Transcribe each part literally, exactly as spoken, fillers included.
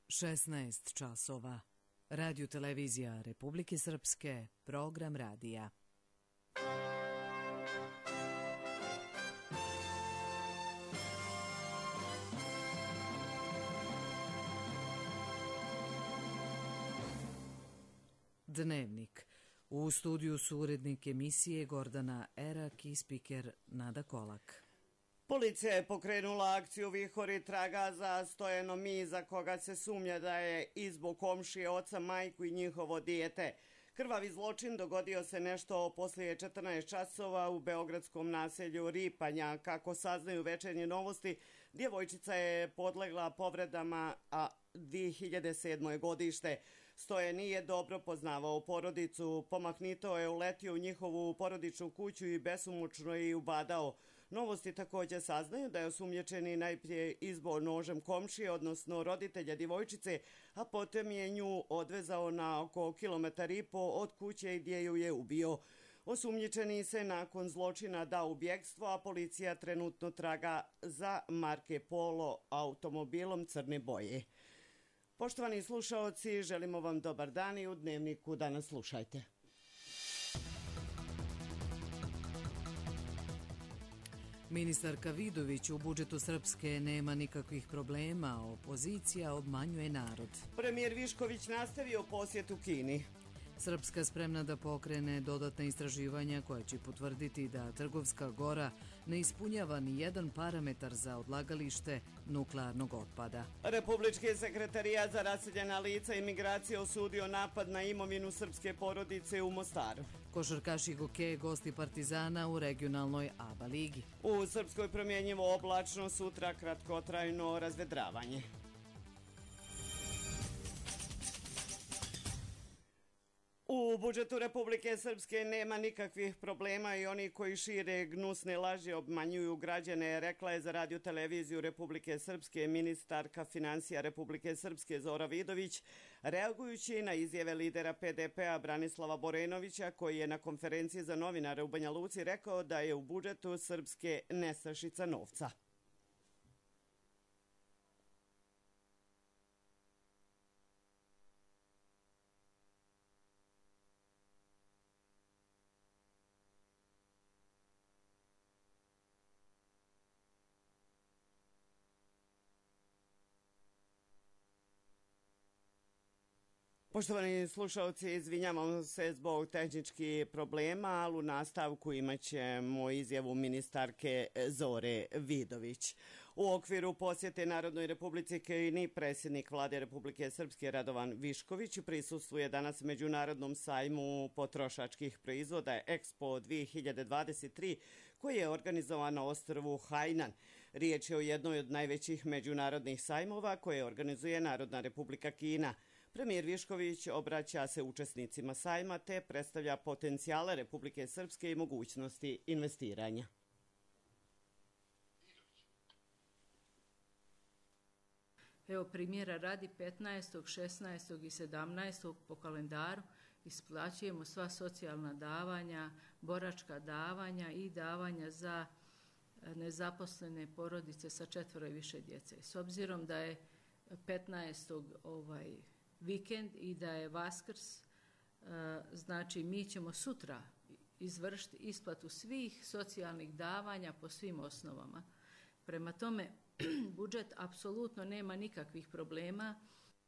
šesnaest časova. Radio televizija Republike Srpske, program radija. Dnevnik. U studiju su urednik emisije Gordana Erak i spiker Nada Kolak. Policija je pokrenula akciju Vihor i traga za Stojanom Mi, za koga se sumnja da je izbo komšije, oca, majku i njihovo dijete. Krvavi zločin dogodio se nešto poslije četrnaest časova u beogradskom naselju Ripanja. Kako saznaju Večernje novosti, djevojčica je podlegla povredama, a dvije hiljade sedme. godište. Stojan nije dobro poznavao porodicu, pomahnito je uletio u njihovu porodičnu kuću i besomučno je ubadao. Novosti također saznaju da je osumnjičeni najprije izbo nožem komšije, odnosno roditelja djevojčice, a potom je nju odvezao na oko kilometar i po od kuće gdje ju je ubio. Osumnjičeni se nakon zločina dao u bjegstvo, a policija trenutno traga za marke Polo automobilom crne boje. Poštovani slušaoci, želimo vam dobar dan i u Dnevniku danas slušajte. Ministarka Vidović: u budžetu Srpske nema nikakvih problema, opozicija obmanjuje narod. Premijer Višković nastavio posjet u Kini. Srpska spremna da pokrene dodatna istraživanja koja će potvrditi da Trgovska Gora ne ispunjava ni jedan parametar za odlagalište nuklearnog otpada. Republički sekretarijat za raseljena lica i migracije osudio napad na imovinu srpske porodice u Mostaru. Košarkaši hokeja gosti Partizana u regionalnoj A B A ligi. U Srpskoj promjenjivo oblačno, sutra kratkotrajno razvedravanje. U budžetu Republike Srpske nema nikakvih problema i oni koji šire gnusne laži obmanjuju građane, rekla je za radio televiziju Republike Srpske ministarka financija Republike Srpske Zora Vidović, reagujući na izjave lidera P D P-a Branislava Borenovića, koji je na konferenciji za novinare u Banja Luci rekao da je u budžetu Srpske nestašica novca. Poštovani slušalci, izvinjamo se zbog tehničkih problema, ali u nastavku imat ćemo izjavu ministarke Zore Vidović. U okviru posjete Narodnoj Republici Kini predsjednik Vlade Republike Srpske Radovan Višković prisustvuje danas Međunarodnom sajmu potrošačkih proizvoda Expo dvije hiljade dvadeset tri koji je organizovan na ostrvu Hainan. Riječ je o jednoj od najvećih međunarodnih sajmova koje organizuje Narodna Republika Kina. Premijer Višković obraća se učesnicima sajma te predstavlja potencijale Republike Srpske i mogućnosti investiranja. Evo primjera radi, petnaestog, šesnaestog i sedamnaestog po kalendaru isplaćujemo sva socijalna davanja, boračka davanja i davanja za nezaposlene porodice sa četvoro i više djece. S obzirom da je petnaestog ovaj vikend i da je Vaskrs, znači mi ćemo sutra izvršiti isplatu svih socijalnih davanja po svim osnovama. Prema tome, budžet apsolutno nema nikakvih problema.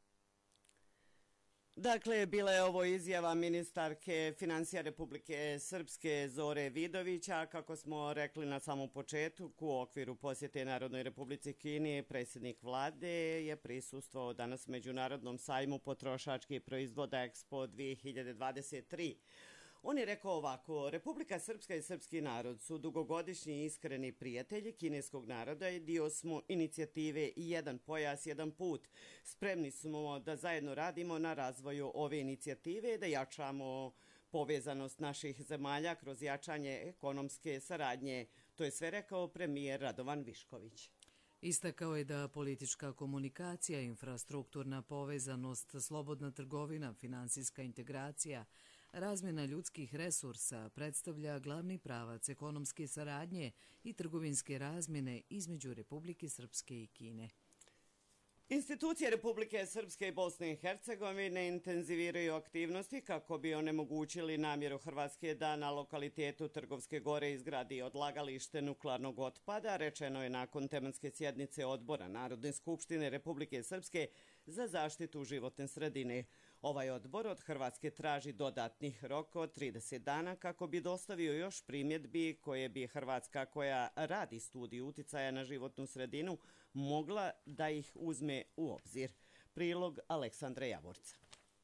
Dakle, bila je ovo izjava ministarke financija Republike Srpske Zore Vidovića. Kako smo rekli na samom početku, u okviru posjete Narodnoj Republici Kini, predsjednik vlade je prisustvovao danas Međunarodnom sajmu potrošačkih proizvoda Expo dvije hiljade dvadeset tri. On je rekao ovako: Republika Srpska i srpski narod su dugogodišnji i iskreni prijatelji kineskog naroda i dio smo inicijative Jedan pojas, jedan put. Spremni smo da zajedno radimo na razvoju ove inicijative i da jačamo povezanost naših zemalja kroz jačanje ekonomske saradnje. To je sve rekao premijer Radovan Višković. Istakao je da politička komunikacija, infrastrukturna povezanost, slobodna trgovina, finansijska integracija, razmjena ljudskih resursa predstavlja glavni pravac ekonomske saradnje i trgovinske razmjene između Republike Srpske i Kine. Institucije Republike Srpske i Bosne i Hercegovine intenziviraju aktivnosti kako bi onemogućili namjeru Hrvatske da na lokalitetu Trgovske gore izgradi odlagalište nuklearnog otpada, rečeno je nakon tematske sjednice Odbora Narodne skupštine Republike Srpske za zaštitu životne sredine. Ovaj odbor od Hrvatske traži dodatnih roka od trideset dana kako bi dostavio još primjedbi koje bi Hrvatska, koja radi studiju uticaja na životnu sredinu, mogla da ih uzme u obzir. Prilog Aleksandra Javorca.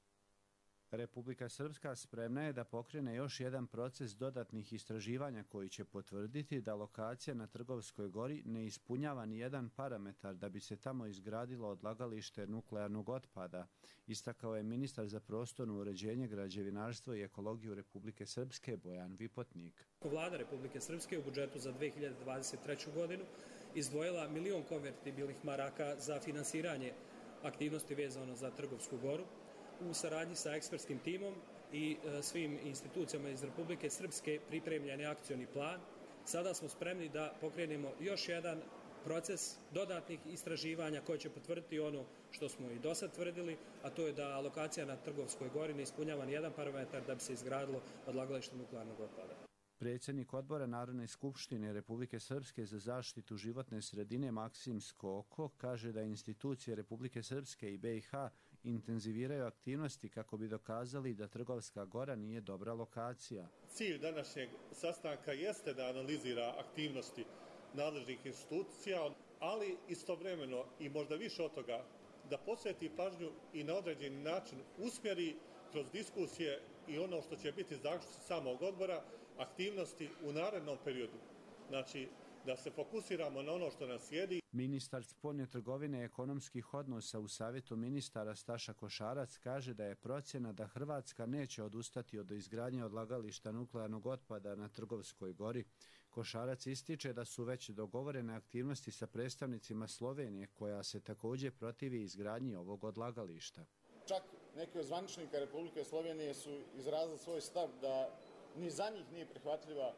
Republika Srpska spremna je da pokrene još jedan proces dodatnih istraživanja koji će potvrditi da lokacija na Trgovskoj gori ne ispunjava ni jedan parametar da bi se tamo izgradilo odlagalište nuklearnog otpada, istakao je ministar za prostorno uređenje, građevinarstvo i ekologiju Republike Srpske Bojan Vipotnik. Vlada Republike Srpske u budžetu za dve hiljade dvadeset treću godinu izdvojila milion konvertibilnih maraka za finansiranje aktivnosti vezano za Trgovsku goru. U saradnji sa ekspertskim timom i e, svim institucijama iz Republike Srpske pripremljen je akcioni plan. Sada smo spremni da pokrenemo još jedan proces dodatnih istraživanja koje će potvrditi ono što smo i do sad tvrdili, a to je da lokacija na Trgovskoj gori ne ispunjava ni jedan parametar da bi se izgradilo odlagalište nuklearnog otpada. Predsjednik Odbora Narodne skupštine Republike Srpske za zaštitu životne sredine Maksim Skoko kaže da institucije Republike Srpske i B i H intenziviraju aktivnosti kako bi dokazali da Trgovska gora nije dobra lokacija. Cilj današnjeg sastanka jeste da analizira aktivnosti nadležnih institucija, ali istovremeno i možda više od toga da posveti pažnju i na određeni način usmjeri kroz diskusije i ono što će biti zaključci samog odbora, aktivnosti u narednom periodu. Znači, da se fokusiramo na ono što nas slijedi. Ministar spoljne trgovine i ekonomskih odnosa u Savjetu ministara Staša Košarac kaže da je procjena da Hrvatska neće odustati od izgradnje odlagališta nuklearnog otpada na Trgovskoj gori. Košarac ističe da su već dogovorene aktivnosti sa predstavnicima Slovenije, koja se također protivi izgradnji ovog odlagališta. Čak neki od zvaničnika Republike Slovenije su izrazili svoj stav da ni za njih nije prihvatljiva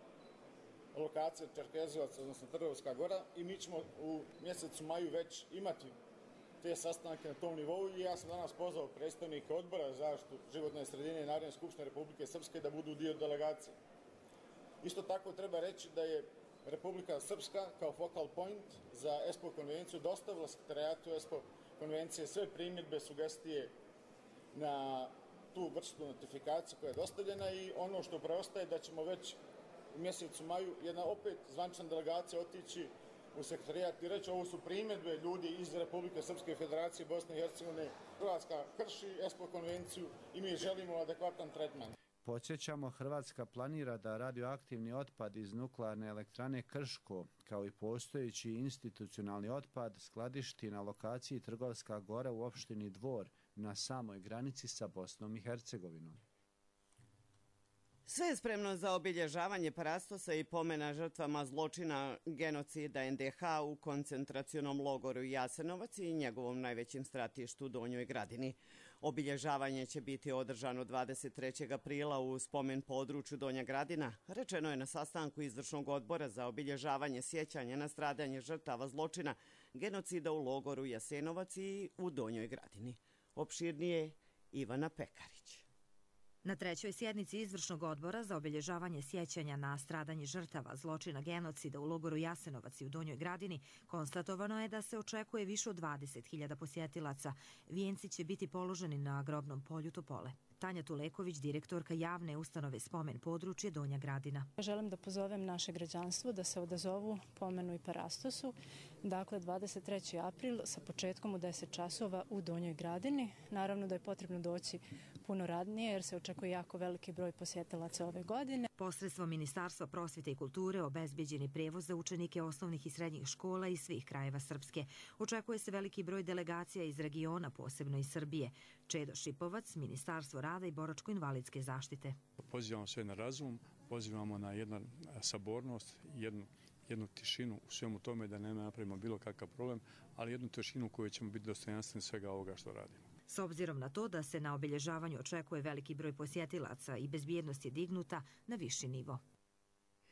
lokacija Čerkezovac, odnosno Trgovska gora, i mi ćemo u mjesecu maju već imati te sastanke na tom nivou i ja sam danas pozvao predstavnike Odbora za zaštitu životne sredine i Narodne skupštine Republike Srpske da budu dio delegacije. Isto tako treba reći da je Republika Srpska kao focal point za ESPO konvenciju dostavila sekretarijatu ESPO konvencije sve primjedbe, sugestije na tu vrstu notifikacije koja je dostavljena i ono što preostaje da ćemo već u mjesecu maju jedna opet zvanična delegacija otići u sekretarijat i reći ovo su primjedbe ljudi iz Republike Srpske Federacije Bosne i Hercegovine. Hrvatska krši ESPO konvenciju i mi želimo adekvatan tretman. Podsjećamo, Hrvatska planira da radioaktivni otpad iz nuklearne elektrane Krško, kao i postojeći institucionalni otpad, skladišti na lokaciji Trgovska gora u opštini Dvor na samoj granici sa Bosnom i Hercegovinom. Sve je spremno za obilježavanje parastosa i pomena žrtvama zločina genocida en de ha u koncentracionom logoru Jasenovac i njegovom najvećem stratištu Donjoj Gradini. Obilježavanje će biti održano dvadeset trećeg aprila u spomen području Donja Gradina, rečeno je na sastanku izvršnog odbora za obilježavanje sjećanja na stradanje žrtava zločina genocida u logoru Jasenovac i u Donjoj Gradini. Opširnije Ivana Pekarić. Na trećoj sjednici izvršnog odbora za obilježavanje sjećanja na stradanje žrtava zločina genocida u logoru Jasenovac i u Donjoj Gradini konstatovano je da se očekuje više od dvadeset hiljada posjetilaca. Vijenci će biti položeni na grobnom polju Topole. Tanja Tuleković, direktorka javne ustanove Spomen područje Donja Gradina. Želim da pozovem naše građanstvo da se odazovu pomenu i parastosu. Dakle, dvadeset treći april sa početkom u deset časova u Donjoj Gradini. Naravno da je potrebno doći puno radnije jer se očekuje jako veliki broj posjetilaca ove godine. Posredstvom Ministarstva prosvjete i kulture obezbeđeni prijevoz za učenike osnovnih i srednjih škola iz svih krajeva Srpske. Očekuje se veliki broj delegacija iz regiona, posebno iz Srbije. Čedo Šipovac, Ministarstvo rada i boračko-invalidske zaštite. Pozivamo sve na razum, pozivamo na jednu sabornost, jednu, jednu tišinu u svemu tome da ne napravimo bilo kakav problem, ali jednu tišinu koju ćemo biti dostojanstveni svega ovoga što radimo. S obzirom na to da se na obilježavanju očekuje veliki broj posjetilaca i bezbjednost je dignuta na viši nivo.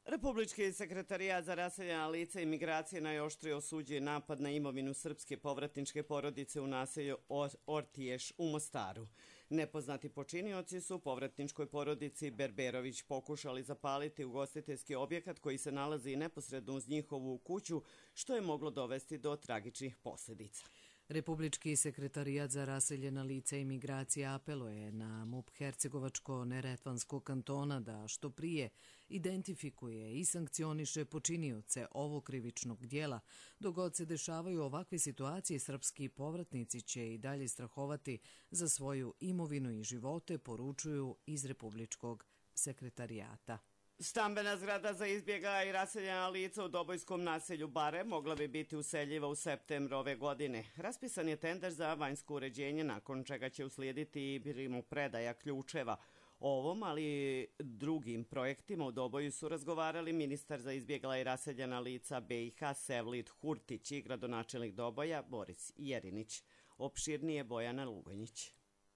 Republički sekretarijat za raseljena lica i migracije najoštrije osuđuje napad na imovinu srpske povratničke porodice u naselju Ortiješ u Mostaru. Nepoznati počinioci su povratničkoj porodici Berberović pokušali zapaliti ugostiteljski objekat koji se nalazi neposredno uz njihovu kuću, što je moglo dovesti do tragičnih posljedica. Republički sekretarijat za raseljena lica i migracije apeluje na MUP Hercegovačko-Neretvanskog kantona da što prije identifikuje i sankcioniše počinioce ovog krivičnog dijela. Dok god se dešavaju ovakve situacije, srpski povratnici će i dalje strahovati za svoju imovinu i živote, poručuju iz Republičkog sekretarijata. Stambena zgrada za izbjegla i raseljena lica u Dobojskom naselju Bare mogla bi biti useljiva u septembru ove godine. Raspisan je tender za vanjsko uređenje, nakon čega će uslijediti i primopredaja ključeva. O ovom, ali i drugim projektima u Doboju su razgovarali ministar za izbjegla i raseljena lica B i H Sevlid Hurtić i gradonačelnik Doboja Boris Jerinić. Opširnije Bojana Lugonjić.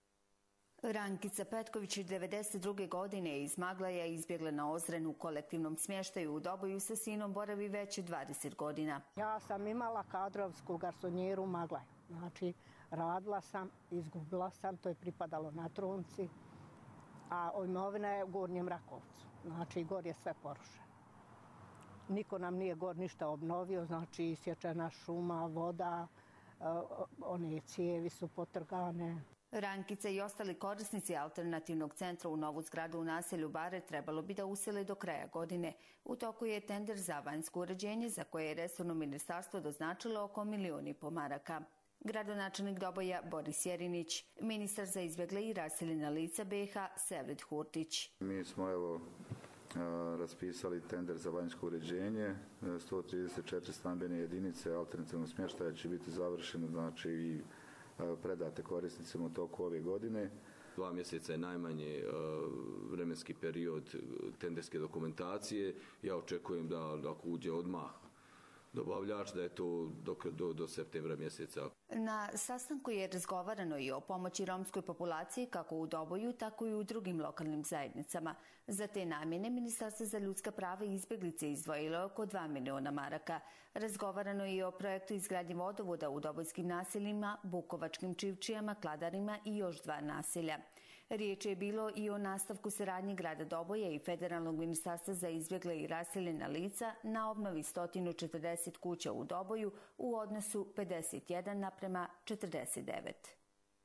Rankica Petković devedeset druge godine iz Maglaja izbjegla na Ozren u kolektivnom smještaju u Doboju, sa sinom boravi već dvadeset godina. Ja sam imala kadrovsku garsonjeru u Maglaju. Znači, radila sam, izgubila sam, to je pripadalo na Trunci, a imovina je u Gornjem Rakovcu. Znači, gor je sve porušeno. Niko nam nije gor ništa obnovio, znači isječena šuma, voda, one cijevi su potrgane. Rankica i ostali korisnici alternativnog centra u novu zgradu u naselju Bare trebalo bi da usele do kraja godine. U toku je tender za vanjsko uređenje za koje je resorno ministarstvo doznačilo oko milion i po maraka. Gradonačelnik Doboja Boris Jerinić, ministar za izbjegle i raseljena lica B i H Sevlid Hurtić. Mi smo evo raspisali tender za vanjsko uređenje, sto trideset četiri stambene jedinice alternativnog smještaja će biti završeno, znači i predate korisnicima u toku ove godine. Dva mjeseca je najmanje vremenski period tenderske dokumentacije. Ja očekujem da ako uđe odmah dobavljač, da je to do, do, do septembra mjeseca. Na sastanku je razgovarano i o pomoći romskoj populaciji kako u Doboju, tako i u drugim lokalnim zajednicama. Za te namjene Ministarstvo za ljudska prava i izbjeglice izdvojilo oko dva miliona maraka. Razgovarano je i o projektu izgradnje vodovoda u dobojskim naseljima, Bukovačkim Čivčijama, Kladarima i još dva naselja. Riječ je bilo i o nastavku saradnje grada Doboja i Federalnog ministarstva za izbjegle i raseljena lica na obnovi sto četrdeset kuća u Doboju u odnosu pedeset jedan naprema četrdeset devet.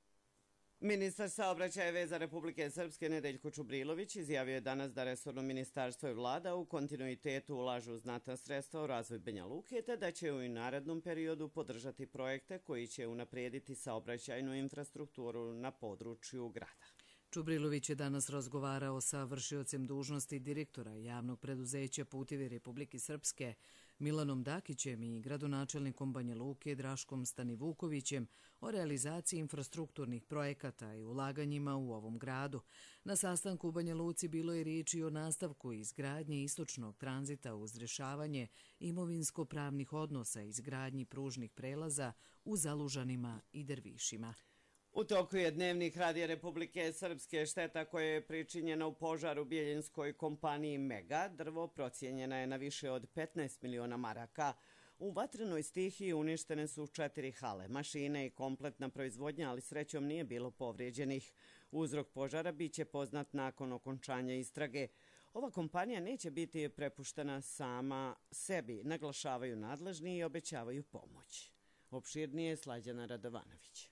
Ministar saobraćaja i veza Republike Srpske Nedeljko Čubrilović izjavio je danas da resorno ministarstvo i vlada u kontinuitetu ulažu znatna sredstva u razvoj Banja Luke, te da će u narednom periodu podržati projekte koji će unaprijediti saobraćajnu infrastrukturu na području grada. Čubrilović je danas razgovarao sa vršiocem dužnosti direktora javnog preduzeća Putevi Republike Srpske Milanom Dakićem i gradonačelnikom Banja Luke Draškom Stanivukovićem o realizaciji infrastrukturnih projekata i ulaganjima u ovom gradu. Na sastanku u Banja Luci bilo je riječi o nastavku izgradnje istočnog tranzita uz rješavanje imovinsko-pravnih odnosa i izgradnji pružnih prelaza u Zalužanima i Dervišima. U toku je dnevnik Radija Republike Srpske. Šteta koja je pričinjena u požaru bijeljinskoj kompaniji Mega drvo procijenjena je na više od petnaest miliona maraka. U vatrenoj stihiji uništene su četiri hale, mašine i kompletna proizvodnja, ali srećom nije bilo povrijeđenih. Uzrok požara biće poznat nakon okončanja istrage. Ova kompanija neće biti prepuštena sama sebi, naglašavaju nadležni i obećavaju pomoć. Opširnije Slađana Radovanović.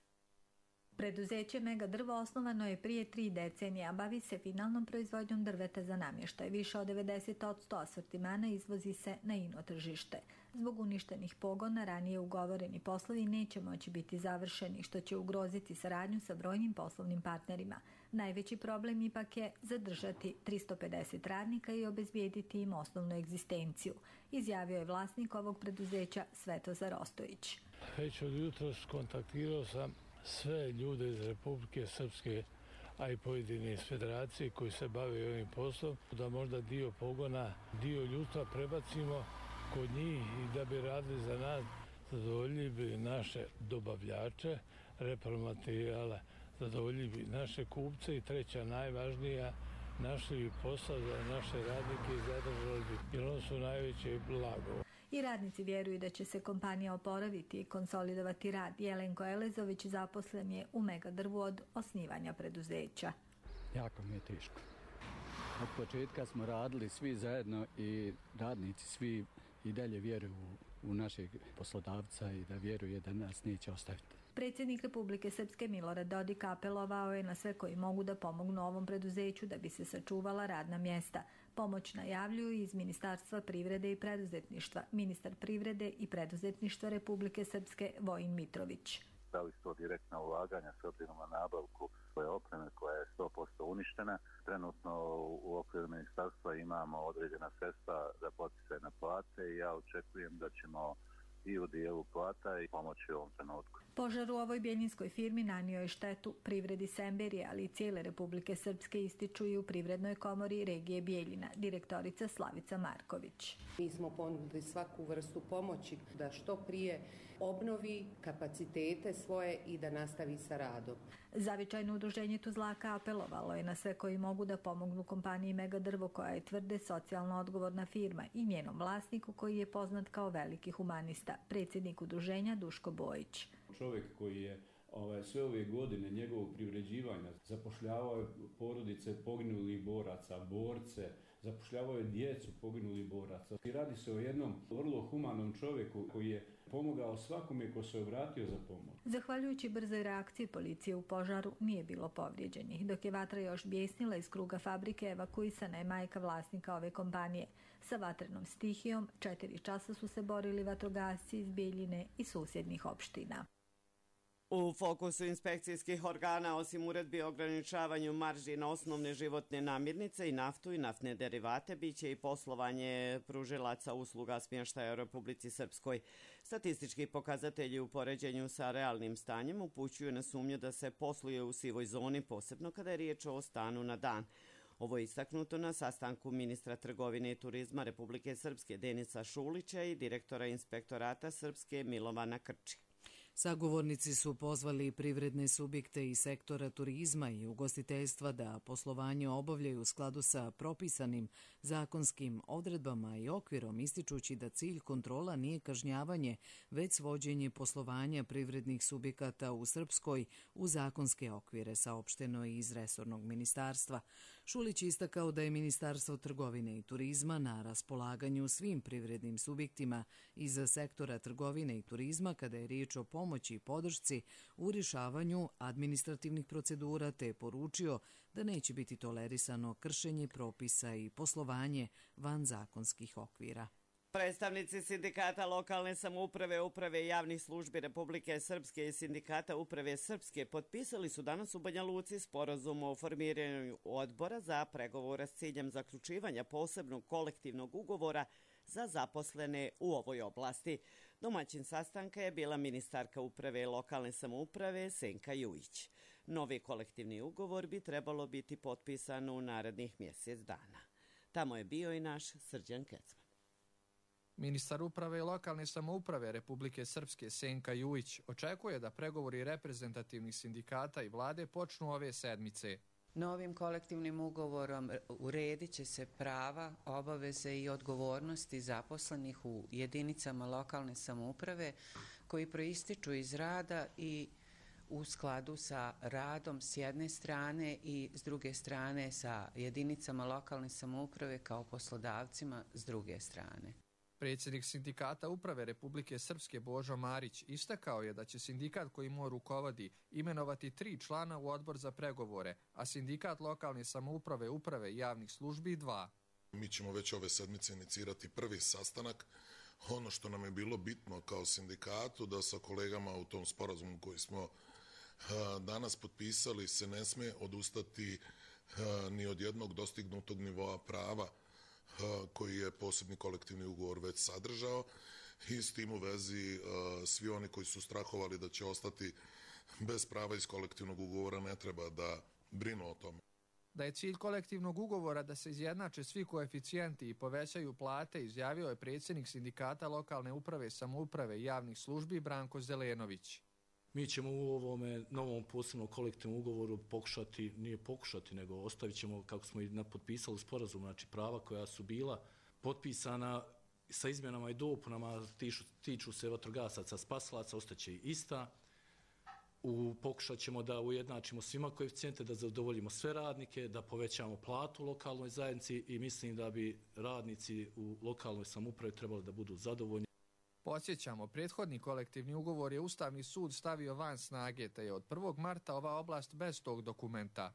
Preduzeće Mega drvo osnovano je prije tri decenije, a bavi se finalnom proizvodnjom drveta za namještaj. Više od devedeset posto asortimana izvozi se na ino tržište. Zbog uništenih pogona ranije ugovoreni poslovi neće moći biti završeni, što će ugroziti saradnju sa brojnim poslovnim partnerima. Najveći problem ipak je zadržati tristo pedeset radnika i obezbijediti im osnovnu egzistenciju, izjavio je vlasnik ovog preduzeća Svetozar Ostojić. Već od jutros kontaktirao sam sve ljude iz Republike Srpske, a i pojedine iz federacije koji se bave ovim poslom, da možda dio pogona, dio ljudstva prebacimo kod njih i da bi radili za nas, zadovoljili bi naše dobavljače repromaterijala, zadovoljili bi naše kupce i treća najvažnija, našli bi posla za naše radnike i zadržali bi, jer oni su najveće blago. I radnici vjeruju da će se kompanija oporaviti i konsolidovati rad. Jelenko Elezović zaposlen je u Megadrvu od osnivanja preduzeća. Jako mi je teško. Od početka smo radili svi zajedno i radnici svi i dalje vjeruju u našeg poslodavca i da vjeruje da nas neće ostaviti. Predsjednik Republike Srpske Milorad Dodik apelovao je na sve koji mogu da pomognu ovom preduzeću da bi se sačuvala radna mjesta. Pomoć najavljuju iz Ministarstva privrede i preduzetništva, ministar privrede i preduzetništva Republike Srpske Vojin Mitrović. Da li su to direktna ulaganja s obzirom na nabavku svoje opreme koja je sto posto uništena. Trenutno u okviru ministarstva imamo određena sredstva za poticaj na plate i ja očekujem da ćemo i u dijelu plata i pomoći u ovom trenutku. Požar u ovoj bjeljinskoj firmi nanio je štetu privredi Semberije, ali i cijele Republike Srpske, ističu i u Privrednoj komori regije Bijeljina, direktorica Slavica Marković. Mi smo ponudili svaku vrstu pomoći da što prije obnovi kapacitete svoje i da nastavi sa radom. Zavičajno udruženje Tuzlaka apelovalo je na sve koji mogu da pomognu kompaniji Megadrvo, koja je tvrde socijalno odgovorna firma, i njenom vlasniku koji je poznat kao veliki humanista, predsjednik udruženja Duško Bojić. Čovjek koji je ovaj, sve ove godine njegovog privređivanja zapošljavao je porodice poginulih boraca, borce, zapošljavao je djecu poginulih boraca. I radi se o jednom vrlo humanom čovjeku koji je pomogao svakome ko se obratio za pomoć. Zahvaljujući brzoj reakciji policije u požaru nije bilo povrijeđenih. Dok je vatra još bijesnila iz kruga fabrike, evakuisana je majka vlasnika ove kompanije. Sa vatrenom stihijom četiri časa su se borili vatrogasci iz Bijeljine i susjednih opština. U fokusu inspekcijskih organa, osim uredbi o ograničavanju marži na osnovne životne namirnice i naftu i naftne derivate, biće i poslovanje pružilaca usluga smještaja u Republici Srpskoj. Statistički pokazatelji u poređenju sa realnim stanjem upućuju na sumnju da se posluje u sivoj zoni, posebno kada je riječ o stanu na dan. Ovo je istaknuto na sastanku ministra trgovine i turizma Republike Srpske Denisa Šulića i direktora inspektorata Srpske Milovana Krči. Sagovornici su pozvali privredne subjekte iz sektora turizma i ugostiteljstva da poslovanje obavljaju u skladu sa propisanim zakonskim odredbama i okvirom, ističući da cilj kontrola nije kažnjavanje, već svođenje poslovanja privrednih subjekata u Srpskoj u zakonske okvire, saopšteno iz resornog ministarstva. Šulić istakao da je Ministarstvo trgovine i turizma na raspolaganju svim privrednim subjektima iz sektora trgovine i turizma kada je riječ o pomoći i podršci u rješavanju administrativnih procedura, te je poručio da neće biti tolerisano kršenje propisa i poslovanje van zakonskih okvira. Predstavnici sindikata lokalne samouprave, uprave javnih službi Republike Srpske i sindikata uprave Srpske potpisali su danas u Banja Luci sporazum o formiranju odbora za pregovore s ciljem zaključivanja posebnog kolektivnog ugovora za zaposlene u ovoj oblasti. Domaćin sastanka je bila ministarka uprave lokalne samouprave Senka Jujić. Novi kolektivni ugovor bi trebalo biti potpisan u narednih mjesec dana. Tamo je bio i naš Srđan Kecman. Ministar uprave i lokalne samouprave Republike Srpske Senka Jujić očekuje da pregovori reprezentativnih sindikata i vlade počnu ove sedmice. Novim kolektivnim ugovorom uredit će se prava, obaveze i odgovornosti zaposlenih u jedinicama lokalne samouprave koji proističu iz rada i u skladu sa radom s jedne strane i s druge strane sa jedinicama lokalne samouprave kao poslodavcima s druge strane. Predsjednik sindikata uprave Republike Srpske Božo Marić istakao je da će sindikat koji mu rukovodi imenovati tri člana u odbor za pregovore, a sindikat lokalne samouprave, uprave i javnih službi dva. Mi ćemo već ove sedmice inicirati prvi sastanak. Ono što nam je bilo bitno kao sindikatu, da sa kolegama u tom sporazumu koji smo danas potpisali se ne sme odustati ni od jednog dostignutog nivoa prava koji je posebni kolektivni ugovor već sadržao, i s tim u vezi svi oni koji su strahovali da će ostati bez prava iz kolektivnog ugovora ne treba da brinu o tome. Da je cilj kolektivnog ugovora da se izjednače svi koeficijenti i povećaju plate, izjavio je predsjednik sindikata lokalne uprave, samouprave i javnih službi Branko Zelenović. Mi ćemo u ovome novom posebnom kolektivnom ugovoru pokušati, nije pokušati, nego ostavit ćemo, kako smo i potpisali sporazum, znači prava koja su bila potpisana sa izmjenama i dopunama, tiču, tiču se vatrogasaca, spasilaca, ostaće ista. U, pokušat ćemo da ujednačimo svima koeficijente, da zadovoljimo sve radnike, da povećamo platu u lokalnoj zajednici i mislim da bi radnici u lokalnoj samoupravi trebali da budu zadovoljni. Podsjećamo, prethodni kolektivni ugovor je Ustavni sud stavio van snage, te je od prvog marta ova oblast bez tog dokumenta.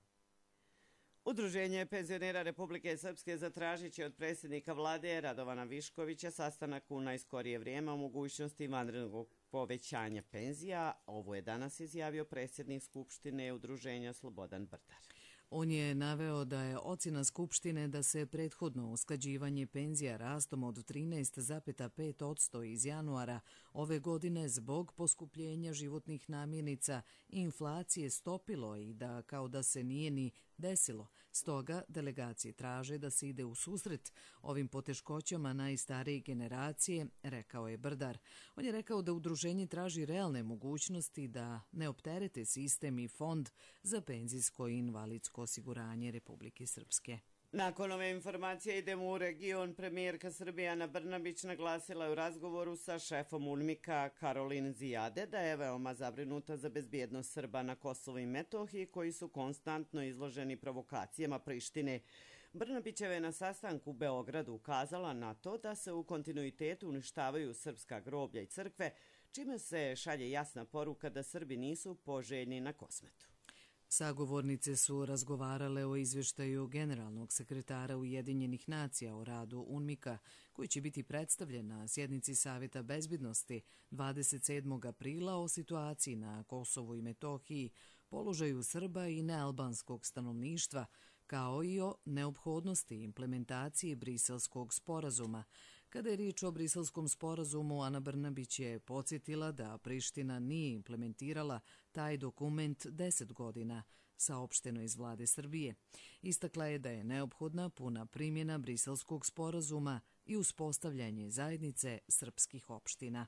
Udruženje penzionera Republike Srpske zatražit će od predsjednika vlade Radovana Viškovića sastanak u najskorije vrijeme o mogućnosti vanrednog povećanja penzija. Ovo je danas izjavio predsjednik Skupštine Udruženja Slobodan Brdar. On je naveo da je ocjena Skupštine da se prethodno usklađivanje penzija rastom od trinaest zarez pet posto iz januara ove godine zbog poskupljenja životnih namirnica i inflacije stopilo i da kao da se nije ni desilo. Stoga delegacije traže da se ide u susret ovim poteškoćama najstarije generacije, rekao je Brdar. On je rekao da udruženje traži realne mogućnosti da ne opterete sistem i fond za penzijsko i invalidsko osiguranje Republike Srpske. Nakon ove informacije idemo u region. Premijerka Srbije Ana Brnabić naglasila je u razgovoru sa šefom UNMIK-a Karolin Zijade da je veoma zabrinuta za bezbjednost Srba na Kosovu i Metohiji koji su konstantno izloženi provokacijama Prištine. Brnabićeva je na sastanku u Beogradu ukazala na to da se u kontinuitetu uništavaju srpska groblja i crkve, čime se šalje jasna poruka da Srbi nisu poželjni na Kosmetu. Sagovornice su razgovarale o izveštaju generalnog sekretara Ujedinjenih nacija o radu UNMIK-a, koji će biti predstavljen na sjednici Savjeta bezbjednosti dvadeset sedmog aprila o situaciji na Kosovu i Metohiji, položaju Srba i nealbanskog stanovništva, kao i o neophodnosti implementacije Briselskog sporazuma. Kada je riječ o Briselskom sporazumu, Ana Brnabić je podsjetila da Priština nije implementirala taj dokument deset godina, saopšteno iz vlade Srbije. Istakla je da je neophodna puna primjena Briselskog sporazuma i uspostavljanje zajednice srpskih opština.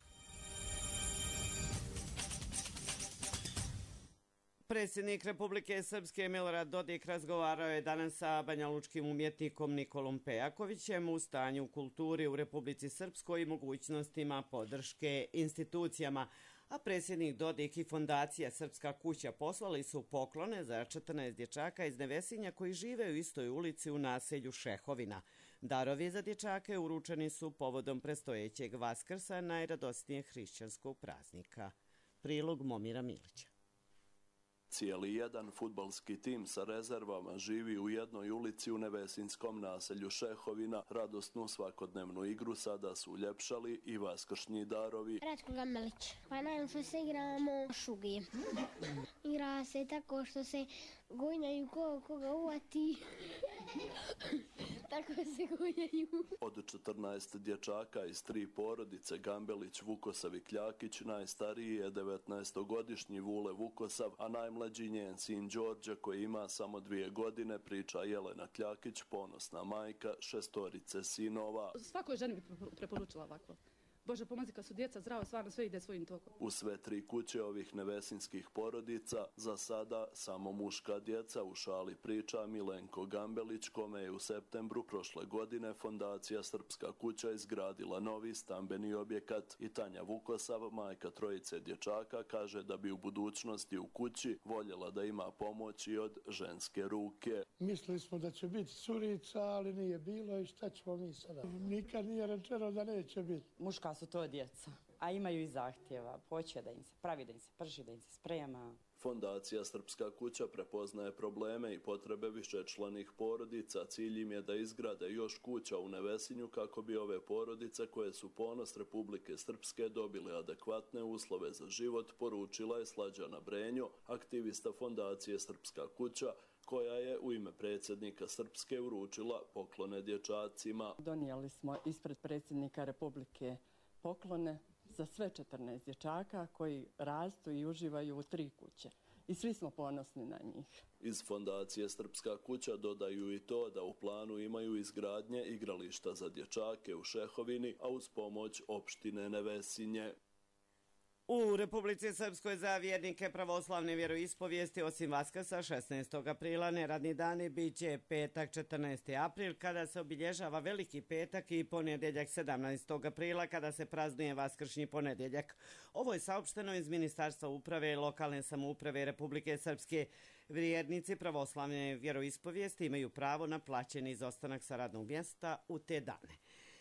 Predsjednik Republike Srpske Milorad Dodik razgovarao je danas sa banjalučkim umjetnikom Nikolom Pejakovićem u stanju u kulturi u Republici Srpskoj i mogućnostima podrške institucijama, a predsjednik Dodik i fondacija Srpska kuća poslali su poklone za četrnaest dječaka iz Nevesinja koji žive u istoj ulici u naselju Šehovina. Darovi za dječake uručeni su povodom predstojećeg Vaskrsa, najradosnijeg hrišćanskog praznika. Prilog Momira Milića. Cijeli jedan fudbalski tim sa rezervama živi u jednoj ulici u nevesinskom naselju Šehovina. Radosnu svakodnevnu igru sada su uljepšali i vaskršnji darovi. Ratko Gamelić. Pa naravno što se igramo šugi. Igra se tako što se gonjaju ko, koga uvati. Tako se gonjaju. Od četrnaest dječaka iz tri porodice Gambelić, Vukosav i Kljakić, najstariji je devetnaestogodišnji Vule Vukosav, a najmlađi njen sin Đorđe koji ima samo dvije godine, priča Jelena Kljakić, ponosna majka šestorice sinova. Svakoj ženi bi preporučila ovako. Bože pomozi kad su djeca zdravo, stvarno sve ide svojim tokom. U sve tri kuće ovih nevesinskih porodica za sada samo muška djeca, u šali priča Milenko Gambelić, kome je u septembru prošle godine fondacija Srpska kuća izgradila novi stambeni objekat, i Tanja Vukosav, majka trojice dječaka, kaže da bi u budućnosti u kući voljela da ima pomoć i od ženske ruke. Mislili smo da će biti curica, ali nije bilo i šta ćemo mi sada? Nikad nije rečeno da neće biti. Muška su to djeca, a imaju i zahtjeva. Hoće da im se pravi, da im se prži, da im se sprema. Fondacija Srpska kuća prepoznaje probleme i potrebe višečlanih porodica. Cilj im je da izgrade još kuća u Nevesinju kako bi ove porodice koje su ponos Republike Srpske dobile adekvatne uslove za život, poručila je Slađana Brenjo, aktivista Fondacije Srpska kuća, koja je u ime predsjednika Srpske uručila poklone dječacima. Donijeli smo ispred predsjednika Republike poklone za sve četrnaest dječaka koji rastu i uživaju u tri kuće. I svi smo ponosni na njih. Iz Fondacije Srpska kuća dodaju i to da u planu imaju izgradnje igrališta za dječake u Šehovini, a uz pomoć opštine Nevesinje. U Republici Srpskoj za vjernike pravoslavne vjeroispovijesti osim Vaskrsa šesnaestog aprila neradni dani bit će petak četrnaesti april kada se obilježava Veliki petak i ponedjeljak sedamnaestog aprila kada se praznuje Vaskršnji ponedjeljak. Ovo je saopšteno iz Ministarstva uprave i lokalne samouprave Republike Srpske. Vjernici pravoslavne vjeroispovijesti imaju pravo na plaćeni izostanak sa radnog mjesta u te dane.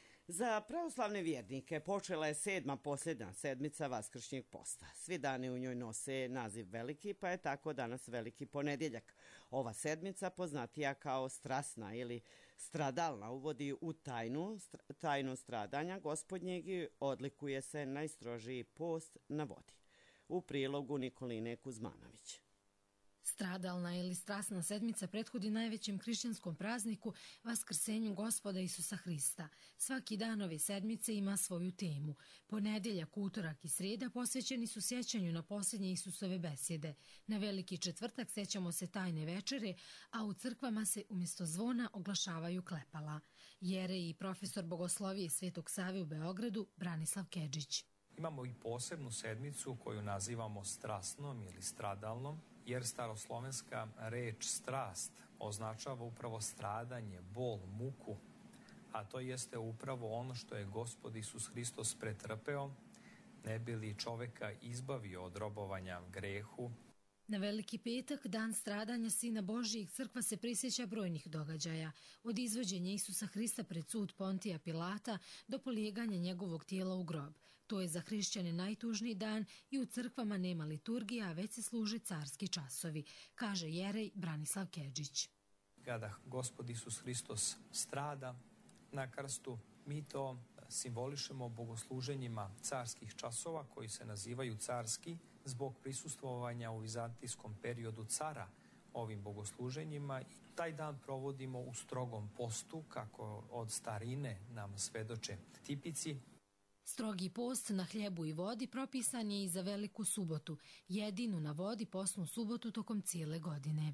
Za pravoslavne vjernike počela je sedma posljednja sedmica Vaskršnjeg posta. Svi dani u njoj nose naziv Veliki, pa je tako danas Veliki ponedjeljak. Ova sedmica, poznatija kao strasna ili stradalna, uvodi u tajnu, tajnu stradanja Gospodnjeg i odlikuje se najstrožiji post na vodi. U prilogu Nikoline Kuzmanović. Stradalna ili strasna sedmica prethodi najvećem hrišćanskom prazniku Vaskrsenju Gospoda Isusa Hrista. Svaki dan ove sedmice ima svoju temu. Ponedjeljak, utorak i srijeda posvećeni su sjećanju na posljednje Isusove besjede. Na Veliki četvrtak sjećamo se tajne večere, a u crkvama se umjesto zvona oglašavaju klepala. Jerej i profesor bogoslovije Svetog Save u Beogradu Branislav Kedžić. Imamo i posebnu sedmicu koju nazivamo strasnom ili stradalnom, jer staroslovenska reč strast označava upravo stradanje, bol, muku, a to jeste upravo ono što je Gospod Isus Hristos pretrpeo, ne bi li čoveka izbavio od robovanja grehu. Na Veliki petak, dan stradanja Sina Božijeg, crkva se prisjeća brojnih događaja, od izvođenja Isusa Hrista pred sud Pontija Pilata do polijeganja njegovog tijela u grob. To je za hrišćane najtužniji dan i u crkvama nema liturgija, već se služe carski časovi, kaže jerej Branislav Kedžić. Kada Gospod Isus Hristos strada na krstu, mi to simbolišemo bogosluženjima carskih časova koji se nazivaju carski zbog prisustvovanja u vizantijskom periodu cara ovim bogosluženjima. Taj dan provodimo u strogom postu, kako od starine nam svedoče tipici. Strogi post na hljebu i vodi propisan je i za Veliku subotu, jedinu na vodi postnu subotu tokom cijele godine.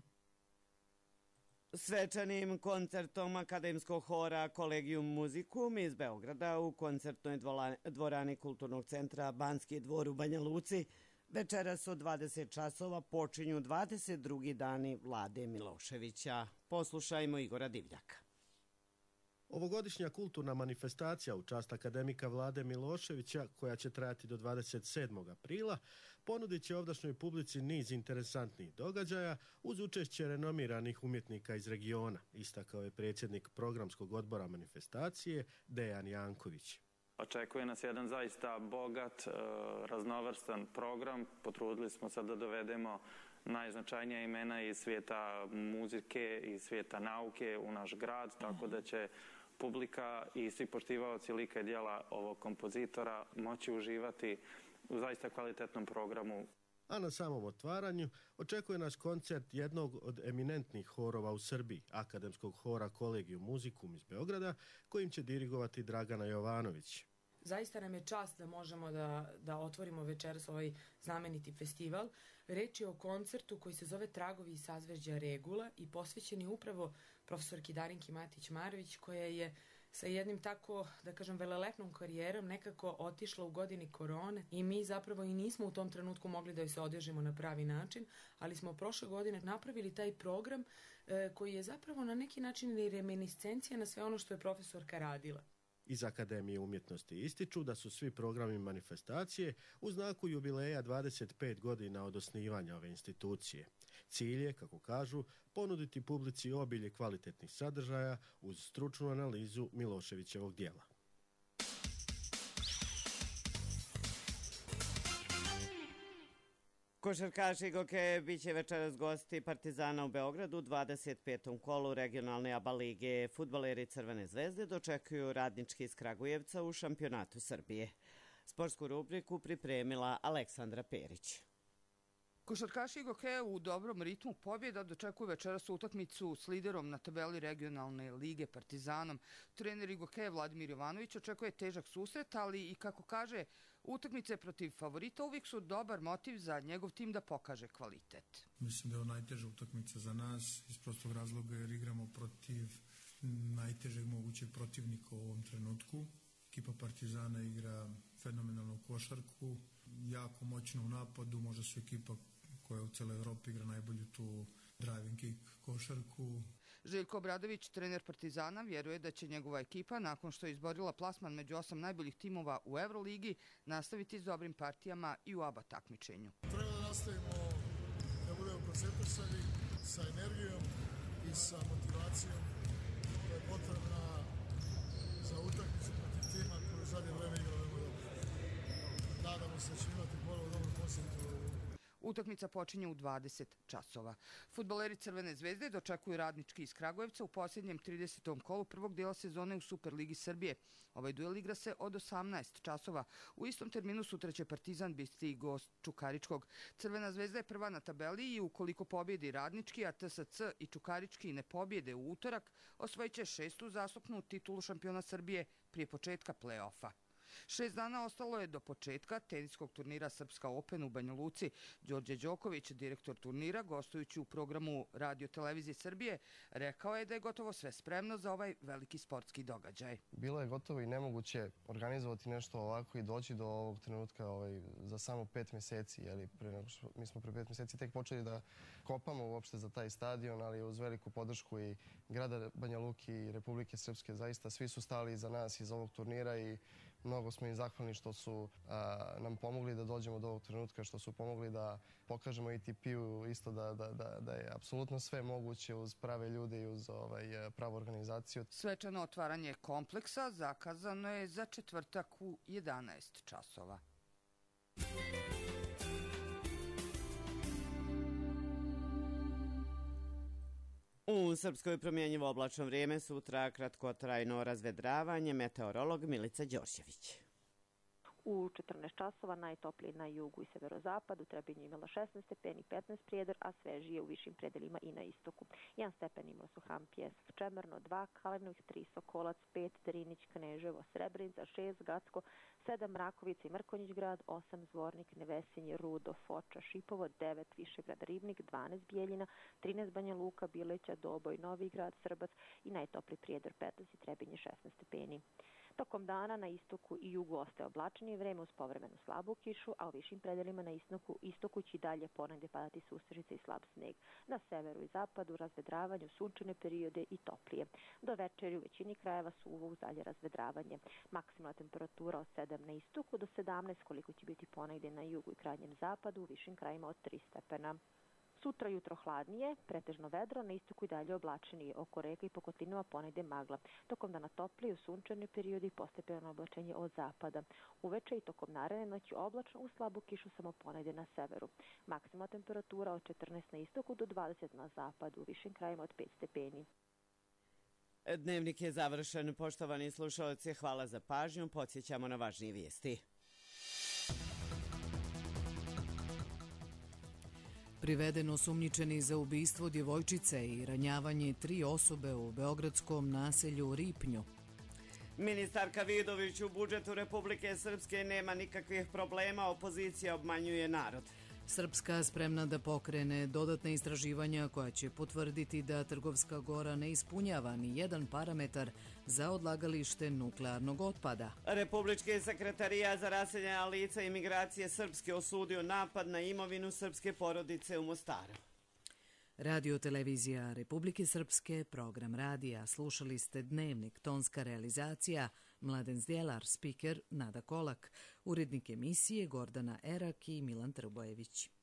Svečanim koncertom akademskog hora Collegium Musicum iz Beograda u koncertnoj dvorani Kulturnog centra Banski dvor u Banja Luci večeras od dvadeset časova počinju dvadeset drugi dani Vlade Miloševića. Poslušajmo Igora Divljaka. Ovogodišnja kulturna manifestacija u čast akademika Vlade Miloševića, koja će trajati do dvadeset sedmog aprila, ponudit će ovdašnjoj publici niz interesantnih događaja uz učešće renomiranih umjetnika iz regiona, istakao je predsjednik programskog odbora manifestacije Dejan Janković. Očekuje nas jedan zaista bogat, raznovrstan program. Potrudili smo se da dovedemo najznačajnija imena iz svijeta muzike i svijeta nauke u naš grad, tako da će publika i svi poštivaoci lika i djela ovog kompozitora moći uživati u zaista kvalitetnom programu. A na samom otvaranju očekuje nas koncert jednog od eminentnih horova u Srbiji, akademskog hora Collegium Musicum iz Beograda, kojim će dirigovati Dragana Jovanović. Zaista nam je čast da možemo da, da otvorimo večeras ovaj znameniti festival. Reč je o koncertu koji se zove Tragovi i sazvežđa Regula i posvećeni upravo profesorki Darinki Matić-Marović, koja je sa jednim tako, da kažem, velelepnom karijerom nekako otišla u godini korone i mi zapravo i nismo u tom trenutku mogli da joj se odježimo na pravi način, ali smo prošle godine napravili taj program e, koji je zapravo na neki način i reminiscencija na sve ono što je profesorka radila. Iz Akademije umjetnosti ističu da su svi programi manifestacije u znaku jubileja dvadeset pet godina od osnivanja ove institucije. Cilj je, kako kažu, ponuditi publici obilje kvalitetnih sadržaja uz stručnu analizu Miloševićevog djela. Košarkaši Goke bit će večeras gosti Partizana u Beogradu u dvadeset petom kolu regionalne ABA lige. Fudbaleri Crvene zvezde dočekuju Radnički iz Kragujevca u šampionatu Srbije. Sportsku rubriku pripremila Aleksandra Perić. Košarkaši Goke u dobrom ritmu pobjeda dočekuju večeras utakmicu s liderom na tabeli regionalne lige Partizanom. Trener Goke Vladimir Jovanović očekuje težak susret, ali i kako kaže, utakmice protiv favorita uvijek su dobar motiv za njegov tim da pokaže kvalitet. Mislim da je ovo najteža utakmica za nas iz prostog razloga jer igramo protiv najtežeg mogućeg protivnika u ovom trenutku. Ekipa Partizana igra fenomenalnu košarku, jako moćno u napadu, možda su ekipa koja u celoj Evropi igra najbolju tu driving kick košarku. Željko Obradović, trener Partizana, vjeruje da će njegova ekipa, nakon što je izborila plasman među osam najboljih timova u Euroligi, nastaviti s dobrim partijama i u aba takmičenju. Treba da nastavimo da budemo koncentrisani sa energijom i sa motivacijom koja je potrebna za utakmicu protiv tima koji u zadnje vreme igra veoma dobro. Nadamo se da će imati ponovo dobru posjetu. Utakmica počinje u dvadeset časova. Fudbaleri Crvene zvezde dočekuju Radnički iz Kragujevca u posljednjem tridesetom kolu prvog dijela sezone u Superligi Srbije. Ovaj duel igra se od osamnaest časova. U istom terminu sutra će Partizan biti gost Čukaričkog. Crvena zvezda je prva na tabeli i ukoliko pobjedi Radnički, a T S C i Čukarički ne pobjede u utorak, osvojit će šestu zastupnu titulu šampiona Srbije prije početka play-offa. Šest dana ostalo je do početka teniskog turnira Srpska Open u Banja Luci. Đorđe Đoković, direktor turnira, gostujući u programu Radio Televizije Srbije, rekao je da je gotovo sve spremno za ovaj veliki sportski događaj. Bilo je gotovo i nemoguće organizovati nešto ovako i doći do ovog trenutka ovaj, za samo pet mjeseci. Jeli, pre, mi smo pre pet mjeseci tek počeli da kopamo uopšte za taj stadion, ali uz veliku podršku i grada Banja Luki i Republike Srpske. Zaista svi su stali iza nas iz ovog turnira i mnogo smo im zahvalni što su a, nam pomogli da dođemo do ovog trenutka, što su pomogli da pokažemo A T P-u isto da, da, da, da je apsolutno sve moguće uz prave ljude i uz ovaj, pravu organizaciju. Svečano otvaranje kompleksa zakazano je za četvrtak u jedanaest časova. U Srpskoj promjenjivo oblačno vrijeme, sutra kratkotrajno razvedravanje, meteorolog Milica Đorđević. U četrnaest časova najtoplije na jugu i severozapadu, Trebinje imala šesnaest stepeni, petnaest Prijedor, a svežije u višim predelima i na istoku. jedan stepen imala su Ham, Pjesak, Čemerno, dva Kalenovih, tri Sokolac, pet Drinić, Kneževo, Srebrenica, šest Gacko, sedam Rakovica i Mrkonjić grad, osam Zvornik, Nevesinje, Rudo, Foča, Šipovo, devet Višegrad, Ribnik, dvanaest Bijeljina, trinaest Banja Luka, Bileća, Doboj, Novi Grad, Srbac i najtopliji Prijedor petnaest i Trebinje šesnaest stepeni. Tokom dana na istoku i jugu ostaje oblačenije vreme uz povremenu slabu kišu, a u višim predelima na istoku, istoku će dalje ponegde padati sustrice i slab sneg. Na severu i zapadu razvedravanju, sunčane periode i toplije. Do večeri u većini krajeva suvo uz dalje razvedravanje. Maksimalna temperatura od sedam na istoku do sedamnaest, koliko će biti ponegde na jugu i krajnjem zapadu, u višim krajima od tri stepena. Sutra jutro hladnije, pretežno vedro, na istoku i dalje oblačenije, oko reka i po kotlinama ponegde magla. Tokom dana toplije, u sunčani periodi postepeno oblačenje od zapada. Uveče i tokom naredne noći oblačno uz slabu kišu samo ponegde na severu. Maksimalna temperatura od četrnaest na istoku do dvadeset na zapadu, u višim krajima od pet stepeni. Dnevnik je završen, poštovani slušalci, hvala za pažnju, podsjećamo na važnije vijesti. Priveden osumnjičeni za ubistvo djevojčice i ranjavanje tri osobe u beogradskom naselju Ripnju. Ministarka Vidović, u budžetu Republike Srpske nema nikakvih problema, opozicija obmanjuje narod. Srpska spremna da pokrene dodatna istraživanja koja će potvrditi da Trgovska Gora ne ispunjava ni jedan parametar za odlagalište nuklearnog otpada. Republički sekretarija za raseljena lica i migracije Srpske osudio napad na imovinu srpske porodice u Mostaru. Radio Televizija Republike Srpske, program radija. Slušali ste Dnevnik, tonska realizacija Mladen Zdjelar, spiker Nada Kolak, urednik emisije Gordana Erak i Milan Trbojević.